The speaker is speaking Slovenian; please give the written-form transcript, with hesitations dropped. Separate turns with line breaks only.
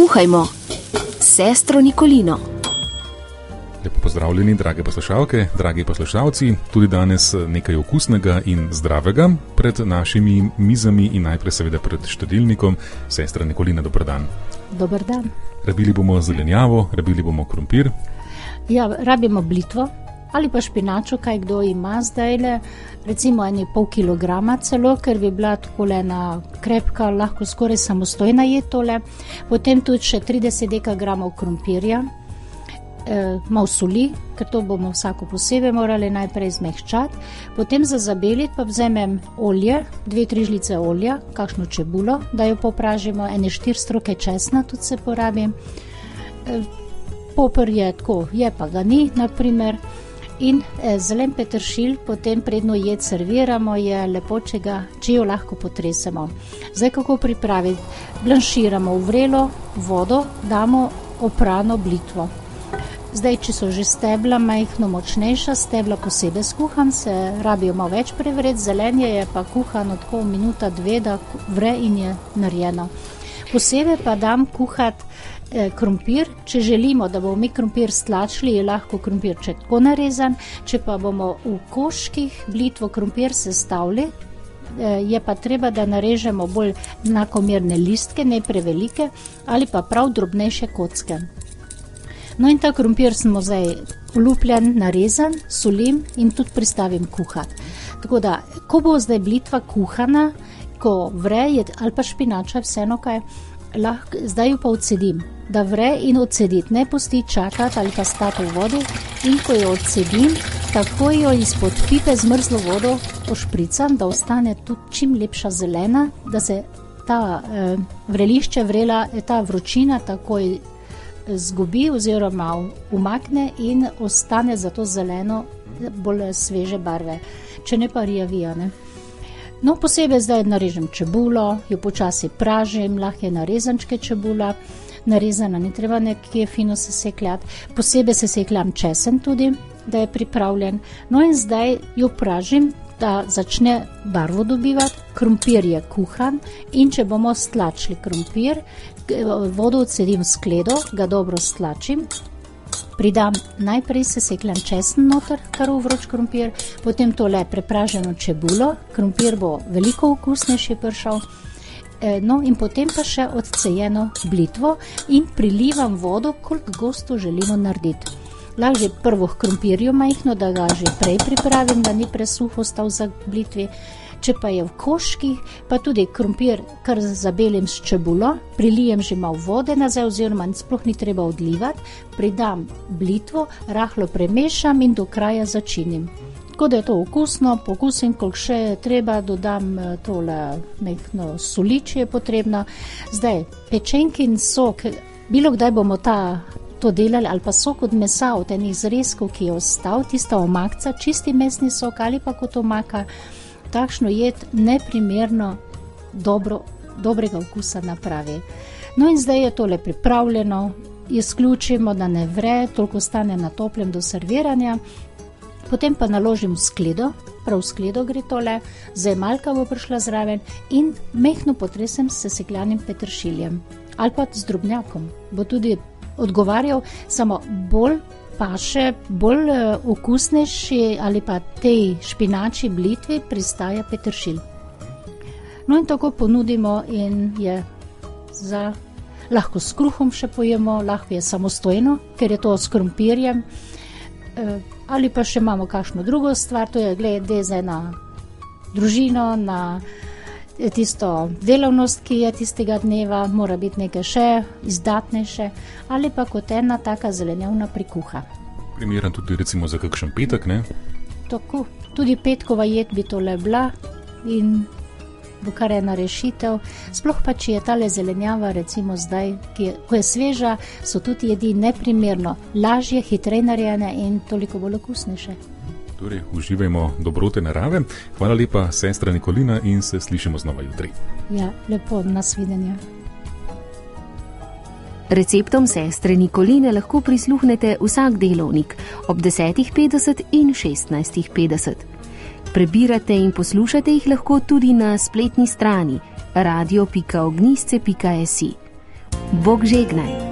Kuhajmo s sestro Nikolino.
Lepo pozdravljeni, drage poslušalke, dragi poslušalci. Tudi danes nekaj okusnega in zdravega pred našimi mizami in najprej seveda pred štedilnikom. Sestra Nikolina, dober dan.
Dober dan.
Rabili bomo zelenjavo, rabili bomo krompir.
Ja, rabimo blitvo ali pa špinačo, kaj kdo ima zdajle, recimo 1,5 kilograma celo, ker bi bila takole ena krepka, lahko skoraj samostojna je tole. Potem tudi še 30 dekagramov krompirja, malo soli, ker to bomo vsako posebej morali najprej zmehčati. Potem za zabeliti pa vzamem olje, 2-3 žlice olja, kakšno čebulo, da jo popražimo, 4 stroke česna tudi se porabi. Poper je tako, je pa ga ni, naprimer. In zelen peteršilj, potem predno jed serviramo, je lepo, če jo lahko potresemo. Zdaj kako pripraviti? Blanširamo v vrelo vodo, damo oprano blitvo. Zdaj, če so že stebla majhno močnejša, stebla posebej skuham, se rabijo malo več prevreti, zelenje je pa kuhano tako minuta, 2, da vre in je narejeno. Posebej pa dam kuhati krompir, če želimo, da bomo mi krompir stlačili, je lahko krompirček tako narezan, če pa bomo v koščkih blitvo krompir sestavili, je pa treba, da narežemo bolj enakomerne listke, ne prevelike, ali pa prav drobnejše kocke. No in ta krompir smo zdaj olupljen, narezan, solim in tudi pristavim kuhati. Tako da, ko bo zdaj blitva kuhana, ko vre, ali pa špinača, vseeno kaj, zdaj jo pa odsedim, da vre in odsediti, ne pusti čakati ali pa stati v vodi, in ko jo odsedim, tako jo izpod pipe z mrzlo vodo ošpricam, da ostane tudi čim lepša zelena, da se ta vrelišče vrela, ta vročina takoj zgubi oziroma umakne in ostane zato zeleno bolj sveže barve, če ne pa rjavija, ne. No, posebej zdaj narežem čebulo, jo počasi pražim, lahko je narezančke čebula, narezana, ni treba nekje fino sesekljati. Posebej sesekljam česen tudi, da je pripravljen. No in zdaj jo pražim, da začne barvo dobivati, krompir je kuhan in če bomo stlačili krompir, vodo odsedim v skledo, ga dobro stlačim, pridam najprej sesekljan česen noter, kar v vroč krompir, potem tole prepraženo čebulo, krompir bo veliko okusnejši prišel, no in potem pa še odcejeno blitvo in prilivam vodo, koliko gosto želimo narediti. Lahko že prvo k krompirju majhno, da ga že prej pripravim, da ni presuh ostal za blitvi. Če pa je v koščkih, pa tudi krompir kar zabelim s čebulo, prilijem že malo vode nazaj, oziroma sploh ni treba odlivati, pridam blitvo, rahlo premešam in do kraja začinim. Tako da je to okusno, pokusim, koliko še je treba, dodam tole majhno soli, če je potrebno. Zdaj, pečenkin sok, bilo kdaj bomo to delali, ali pa sok od mesa, od enih zrezkov, ki je ostal, tista omakca, čisti mesni sok ali pa kot omaka, takšno jed neprimerno dobrega okusa napravi. No in zdaj je tole pripravljeno, izključimo, da ne vre, toliko stane na toplem do serviranja, potem pa naložim v skledo, prav v skledo gre tole, zemalka bo prišla zraven in mehko potresem s sesekljanim peteršiljem ali pa z drobnjakom, bo tudi odgovarjal, samo bolj paše, bolj okusnejši ali pa tej špinači blitvi pristaja peteršilj. No in tako ponudimo in je lahko s kruhom še pojemo, lahko je samostojno, ker je to s krompirjem, ali pa še imamo kakšno drugo stvar, to je glede zdaj na družino, na tisto delavnost, ki je tistega dneva, mora biti nekaj še izdatnejše, ali pa kot ena taka zelenjavna prikuha.
Primeren tudi recimo za kakšen petek, ne?
Tako, tudi petkova jed bi tole bila in bo kar ena rešitev. Sploh pa, če je tale zelenjava recimo zdaj, ko je sveža, so tudi jedi neprimerno lažje, hitreje narejene in toliko bolj okusnejše.
Torej, uživajmo dobrote narave. Hvala lepa, sestra Nikolina, in se slišimo znova jutri.
Ja, lepo, nasvidenje.
Receptom sestre Nikoline lahko prisluhnete vsak delovnik ob 10.50 in 16.50. Prebirate in poslušate jih lahko tudi na spletni strani radio.ognisce.si. Bog žegnaj.